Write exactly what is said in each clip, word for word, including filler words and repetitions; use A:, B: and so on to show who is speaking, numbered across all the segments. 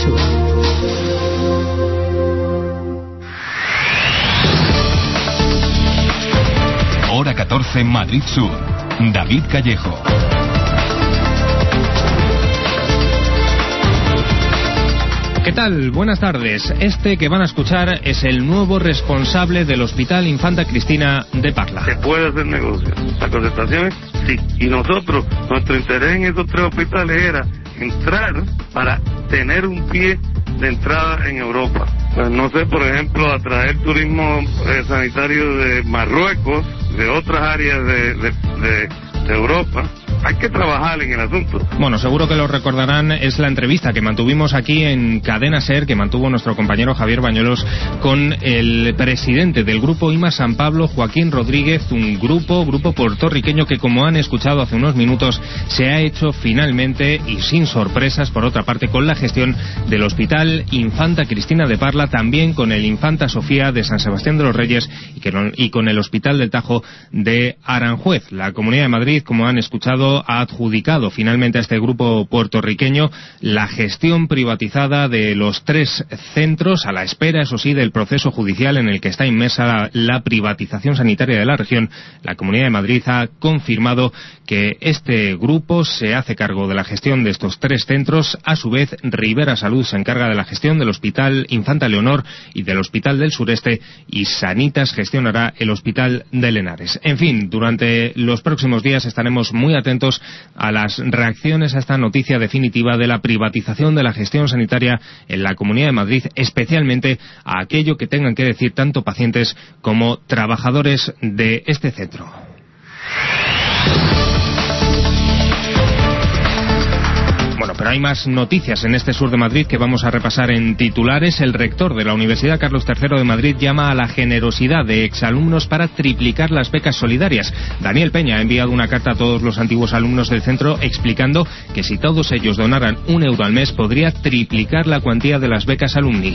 A: Sur.
B: Hora catorce, Madrid Sur. David Callejo.
C: ¿Qué tal? Buenas tardes. Este que van a escuchar es el nuevo responsable del Hospital Infanta Cristina de Parla.
D: Se puede hacer negocio. Las concentraciones, sí. Y nosotros, nuestro interés en esos tres hospitales era entrar para tener un pie de entrada en Europa. Pues no sé, por ejemplo, atraer turismo eh, sanitario de Marruecos, de otras áreas de, de, de, de Europa. Hay que trabajar en el asunto.
C: Bueno, seguro que lo recordarán, es la entrevista que mantuvimos aquí en Cadena SER, que mantuvo nuestro compañero Javier Bañuelos con el presidente del Grupo I M A San Pablo, Joaquín Rodríguez, un grupo, grupo puertorriqueño que, como han escuchado hace unos minutos, se ha hecho finalmente y sin sorpresas, por otra parte, con la gestión del Hospital Infanta Cristina de Parla, también con el Infanta Sofía de San Sebastián de los Reyes y, que no, y con el Hospital del Tajo de Aranjuez. La Comunidad de Madrid, como han escuchado, ha adjudicado finalmente a este grupo puertorriqueño la gestión privatizada de los tres centros, a la espera, eso sí, del proceso judicial en el que está inmersa la, la privatización sanitaria de la región. La Comunidad de Madrid ha confirmado que este grupo se hace cargo de la gestión de estos tres centros. A su vez, Rivera Salud se encarga de la gestión del Hospital Infanta Leonor y del Hospital del Sureste, y Sanitas gestionará el Hospital de Lenares. En fin, durante los próximos días estaremos muy atentos a las reacciones a esta noticia definitiva de la privatización de la gestión sanitaria en la Comunidad de Madrid, especialmente a aquello que tengan que decir tanto pacientes como trabajadores de este centro. Bueno, pero hay más noticias en este sur de Madrid que vamos a repasar en titulares. El rector de la Universidad Carlos tercero de Madrid llama a la generosidad de exalumnos para triplicar las becas solidarias. Daniel Peña ha enviado una carta a todos los antiguos alumnos del centro explicando que si todos ellos donaran un euro al mes podría triplicar la cuantía de las becas alumni.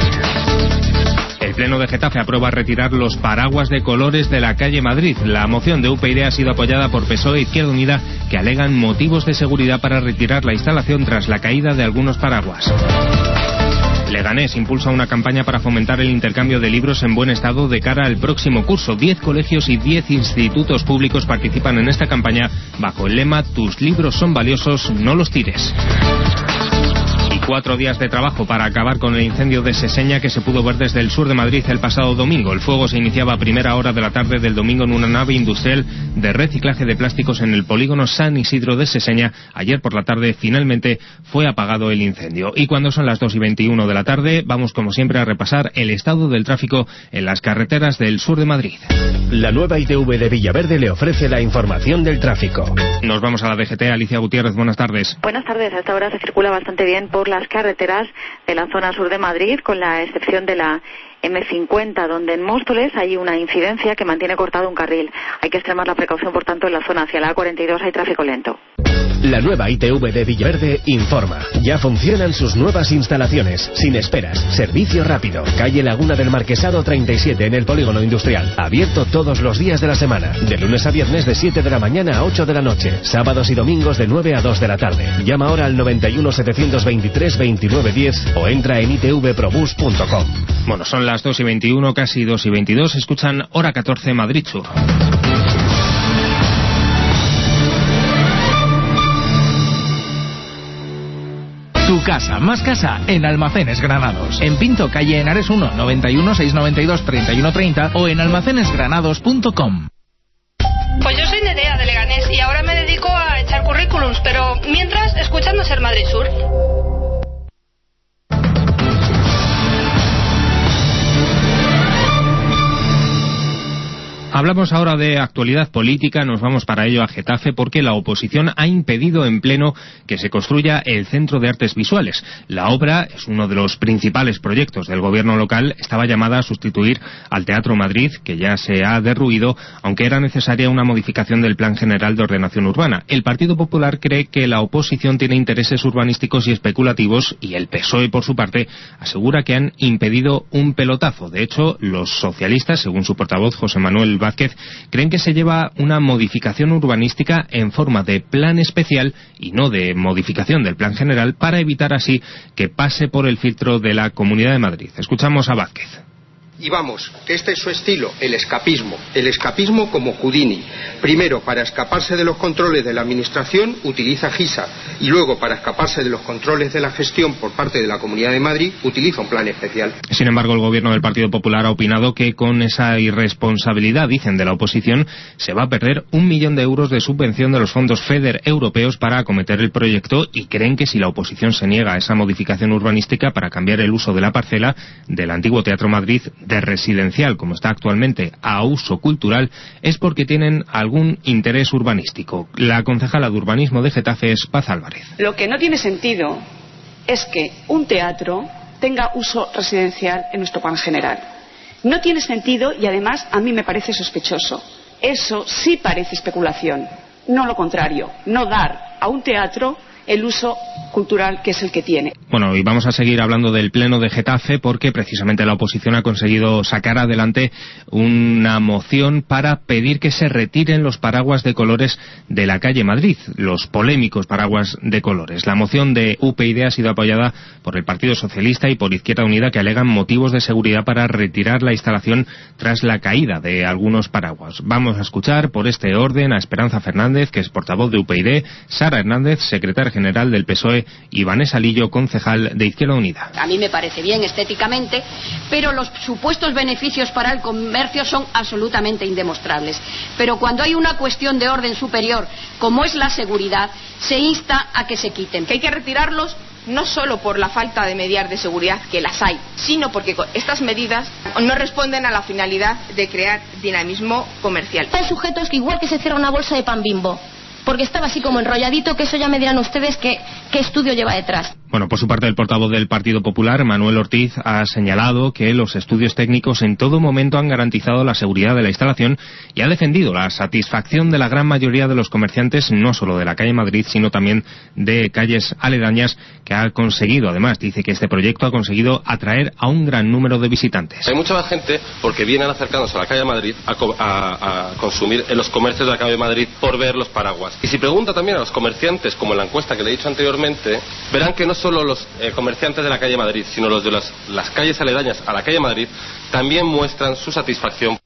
C: El Pleno de Getafe aprueba retirar los paraguas de colores de la calle Madrid. La moción de U P yD ha sido apoyada por P S O E e Izquierda Unida, que alegan motivos de seguridad para retirar la instalación tras la caída de algunos paraguas. Leganés impulsa una campaña para fomentar el intercambio de libros en buen estado de cara al próximo curso. Diez colegios y diez institutos públicos participan en esta campaña bajo el lema «Tus libros son valiosos, no los tires». Cuatro días de trabajo para acabar con el incendio de Seseña que se pudo ver desde el sur de Madrid el pasado domingo. El fuego se iniciaba a primera hora de la tarde del domingo en una nave industrial de reciclaje de plásticos en el polígono San Isidro de Seseña. Ayer por la tarde finalmente fue apagado el incendio. Y cuando son las dos y veintiuno de la tarde, vamos como siempre a repasar el estado del tráfico en las carreteras del sur de Madrid.
E: La nueva I T V de Villaverde le ofrece la información del tráfico.
C: Nos vamos a la D G T. Alicia Gutiérrez, buenas tardes.
F: Buenas tardes. A esta hora se circula bastante bien por la las carreteras de la zona sur de Madrid, con la excepción de la eme cincuenta, donde en Móstoles hay una incidencia que mantiene cortado un carril. Hay que extremar la precaución, por tanto, en la zona hacia la A cuarenta y dos hay tráfico lento.
E: La nueva I T V de Villaverde informa. Ya funcionan sus nuevas instalaciones, sin esperas, servicio rápido. Calle Laguna del Marquesado treinta y siete en el Polígono Industrial. Abierto todos los días de la semana. De lunes a viernes de siete de la mañana a ocho de la noche. Sábados y domingos de nueve a dos de la tarde. Llama ahora al noventa y uno setecientos veintitrés veintinueve diez o entra en i t v probus punto com.
C: Bueno, son las dos y veintiuno, casi dos y veintidós. Escuchan Hora catorce, Madrid Sur.
A: Tu casa, más casa, en Almacenes Granados. En Pinto, calle Henares uno, noventa y uno seiscientos noventa y dos treinta y uno treinta o en almacenes granados punto com.
G: Pues yo soy Nerea de Leganés y ahora me dedico a echar currículums, pero mientras escuchando Ser Madrid Sur.
C: Hablamos ahora de actualidad política, nos vamos para ello a Getafe porque la oposición ha impedido en pleno que se construya el Centro de Artes Visuales. La obra es uno de los principales proyectos del gobierno local, estaba llamada a sustituir al Teatro Madrid, que ya se ha derruido, aunque era necesaria una modificación del Plan General de Ordenación Urbana. El Partido Popular cree que la oposición tiene intereses urbanísticos y especulativos y el P S O E, por su parte, asegura que han impedido un pelotazo. De hecho, los socialistas, según su portavoz José Manuel Vázquez, Vázquez, creen que se lleva una modificación urbanística en forma de plan especial y no de modificación del plan general, para evitar así que pase por el filtro de la Comunidad de Madrid. Escuchamos a Vázquez.
H: Y vamos, que este es su estilo, el escapismo. El escapismo como Houdini. Primero, para escaparse de los controles de la administración, utiliza Gisa. Y luego, para escaparse de los controles de la gestión por parte de la Comunidad de Madrid, utiliza un plan especial.
C: Sin embargo, el gobierno del Partido Popular ha opinado que con esa irresponsabilidad, dicen, de la oposición, se va a perder un millón de euros de subvención de los fondos FEDER europeos para acometer el proyecto, y creen que si la oposición se niega a esa modificación urbanística para cambiar el uso de la parcela del antiguo Teatro Madrid de residencial, como está actualmente, a uso cultural, es porque tienen algún interés urbanístico. La concejala de urbanismo de Getafe es Paz Álvarez.
I: Lo que no tiene sentido es que un teatro tenga uso residencial en nuestro plan general. No tiene sentido, y además a mí me parece sospechoso. Eso sí parece especulación, no lo contrario, no dar a un teatro el uso cultural que es el que tiene.
C: Bueno, y vamos a seguir hablando del Pleno de Getafe, porque precisamente la oposición ha conseguido sacar adelante una moción para pedir que se retiren los paraguas de colores de la calle Madrid, los polémicos paraguas de colores. La moción de U P YD ha sido apoyada por el Partido Socialista y por Izquierda Unida, que alegan motivos de seguridad para retirar la instalación tras la caída de algunos paraguas. Vamos a escuchar por este orden a Esperanza Fernández, que es portavoz de U P YD, Sara Hernández, secretaria general del P S O E, y Vanessa Lillo, concejal de Izquierda Unida.
J: A mí me parece bien estéticamente, pero los supuestos beneficios para el comercio son absolutamente indemostrables. Pero cuando hay una cuestión de orden superior, como es la seguridad, se insta a que se quiten.
K: Que hay que retirarlos no solo por la falta de medidas de seguridad, que las hay, sino porque estas medidas no responden a la finalidad de crear dinamismo comercial.
L: Hay sujetos que, igual que se cierra una bolsa de pan Bimbo, porque estaba así como enrolladito, que eso ya me dirán ustedes qué, qué estudio lleva detrás.
C: Bueno, por su parte, el portavoz del Partido Popular, Manuel Ortiz, ha señalado que los estudios técnicos en todo momento han garantizado la seguridad de la instalación y ha defendido la satisfacción de la gran mayoría de los comerciantes, no solo de la calle Madrid, sino también de calles aledañas, que ha conseguido, además, dice que este proyecto ha conseguido atraer a un gran número de visitantes.
M: Hay mucha más gente porque vienen acercándose a la calle Madrid a, a, a consumir en los comercios de la calle Madrid por ver los paraguas. Y si pregunta también a los comerciantes, como en la encuesta que le he dicho anteriormente, verán que no solo los eh, comerciantes de la calle Madrid, sino los de las, las calles aledañas a la calle Madrid, también muestran su satisfacción.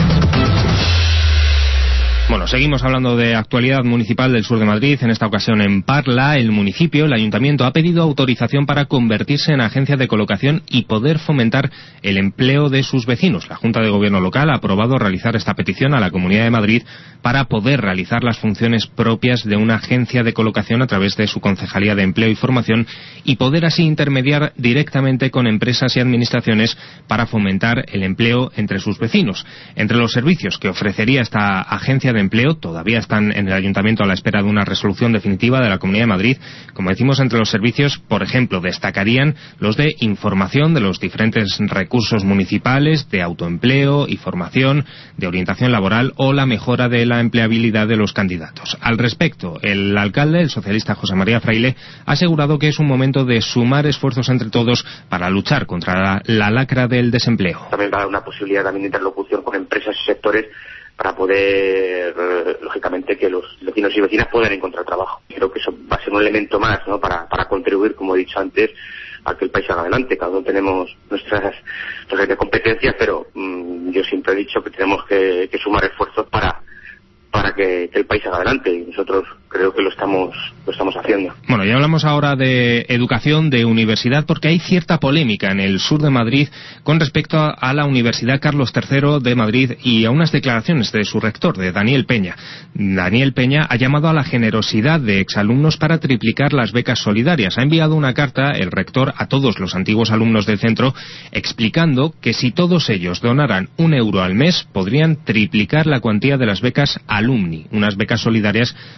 C: Bueno, seguimos hablando de actualidad municipal del sur de Madrid. En esta ocasión en Parla, el municipio, el ayuntamiento, ha pedido autorización para convertirse en agencia de colocación y poder fomentar el empleo de sus vecinos. La Junta de Gobierno local ha aprobado realizar esta petición a la Comunidad de Madrid para poder realizar las funciones propias de una agencia de colocación a través de su Concejalía de Empleo y Formación, y poder así intermediar directamente con empresas y administraciones para fomentar el empleo entre sus vecinos. Entre los servicios que ofrecería esta agencia de empleo, todavía están en el ayuntamiento a la espera de una resolución definitiva de la Comunidad de Madrid. Como decimos, entre los servicios, por ejemplo, destacarían los de información de los diferentes recursos municipales, de autoempleo y formación, de orientación laboral o la mejora de la empleabilidad de los candidatos. Al respecto, el alcalde, el socialista José María Fraile, ha asegurado que es un momento de sumar esfuerzos entre todos para luchar contra la, la lacra del desempleo.
N: También va a dar una posibilidad también de interlocución con empresas y sectores para poder, eh, lógicamente, que los vecinos y vecinas puedan encontrar trabajo. Creo que eso va a ser un elemento más, ¿no?, para, para contribuir, como he dicho antes, a que el país haga adelante. Cada uno tenemos nuestras, nuestras competencias, pero mmm, yo siempre he dicho que tenemos que, que sumar esfuerzos para para que, que el país haga adelante, y nosotros creo que lo estamos lo estamos haciendo.
C: Bueno, ya hablamos ahora de educación, de universidad, porque hay cierta polémica en el sur de Madrid con respecto a, a la Universidad Carlos tercero de Madrid y a unas declaraciones de su rector, de Daniel Peña. Daniel Peña ha llamado a la generosidad de exalumnos para triplicar las becas solidarias. Ha enviado una carta, el rector, a todos los antiguos alumnos del centro, explicando que si todos ellos donaran un euro al mes, podrían triplicar la cuantía de las becas alumni, unas becas solidarias para estos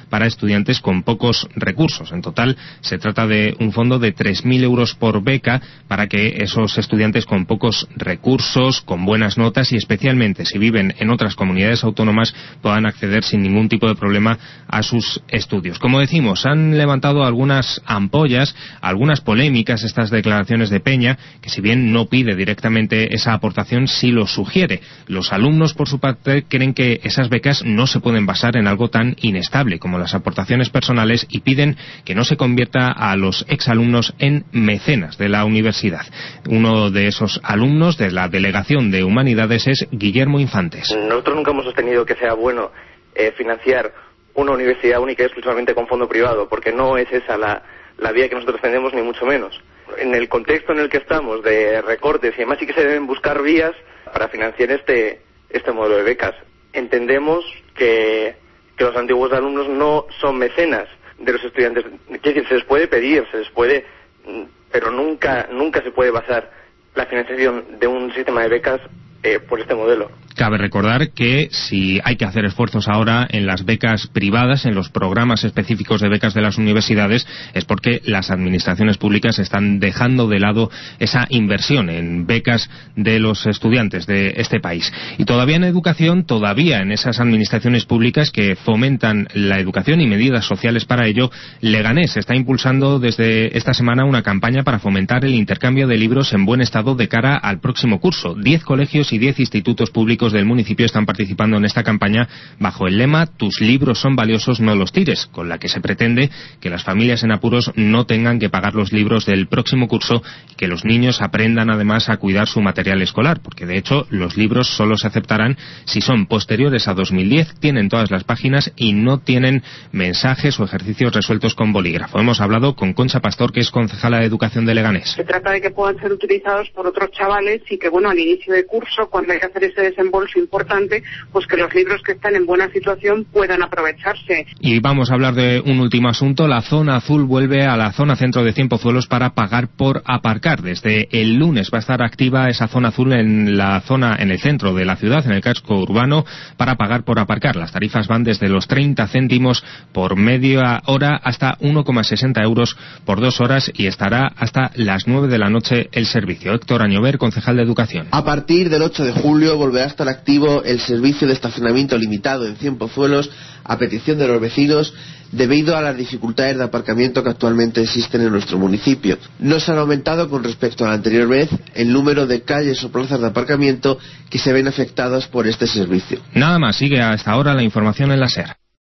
C: estudiantes con pocos recursos. En total se trata de un fondo de tres mil euros por beca para que esos estudiantes con pocos recursos, con buenas notas y especialmente si viven en otras comunidades autónomas puedan acceder sin ningún tipo de problema a sus estudios. Como decimos, han levantado algunas ampollas, algunas polémicas estas declaraciones de Peña, que si bien no pide directamente esa aportación, sí lo sugiere. Los alumnos, por su parte, creen que esas becas no se pueden basar en algo tan inestable como las aportaciones personales y piden que no se convierta a los exalumnos en mecenas de la universidad. Uno de esos alumnos de la Delegación de Humanidades es Guillermo Infantes.
O: Nosotros nunca hemos sostenido que sea bueno eh, financiar una universidad única y exclusivamente con fondo privado, porque no es esa la, la vía que nosotros tenemos, ni mucho menos. En el contexto en el que estamos de recortes y demás, sí que se deben buscar vías para financiar este, este modelo de becas. Entendemos que, que los antiguos alumnos no son mecenas de los estudiantes. Es decir, se les puede pedir, se les puede, pero nunca, nunca se puede basar la financiación de un sistema de becas eh, por este modelo.
C: Cabe recordar que si hay que hacer esfuerzos ahora en las becas privadas, en los programas específicos de becas de las universidades, es porque las administraciones públicas están dejando de lado esa inversión en becas de los estudiantes de este país. Y todavía en educación, todavía en esas administraciones públicas que fomentan la educación y medidas sociales para ello, Leganés está impulsando desde esta semana una campaña para fomentar el intercambio de libros en buen estado de cara al próximo curso. Diez colegios y diez institutos públicos del municipio están participando en esta campaña bajo el lema "Tus libros son valiosos, no los tires", con la que se pretende que las familias en apuros no tengan que pagar los libros del próximo curso y que los niños aprendan además a cuidar su material escolar, porque de hecho los libros solo se aceptarán si son posteriores a dos mil diez, tienen todas las páginas y no tienen mensajes o ejercicios resueltos con bolígrafo. Hemos hablado con Concha Pastor, que es concejala de Educación de Leganés.
P: Se trata de que puedan ser utilizados por otros chavales y que, bueno, al inicio de curso, cuando hay que hacer ese desembolso importante, pues que los libros que están en buena situación puedan aprovecharse.
C: Y vamos a hablar de un último asunto. La zona azul vuelve a la zona centro de Cienpozuelos para pagar por aparcar. Desde el lunes va a estar activa esa zona azul en la zona, en el centro de la ciudad, en el casco urbano, para pagar por aparcar. Las tarifas van desde los treinta céntimos por media hora hasta uno coma sesenta euros por dos horas y estará hasta las nueve de la noche el servicio. Héctor Añover, concejal de Educación.
Q: A partir del ocho de julio volverá a estar activo el servicio de estacionamiento limitado en Cienpozuelos a petición de los vecinos debido a las dificultades de aparcamiento que actualmente existen en nuestro municipio. No se han aumentado con respecto a la anterior vez el número de calles o plazas de aparcamiento que se ven afectadas por este servicio.
C: Nada más, sigue hasta ahora la información en la SER.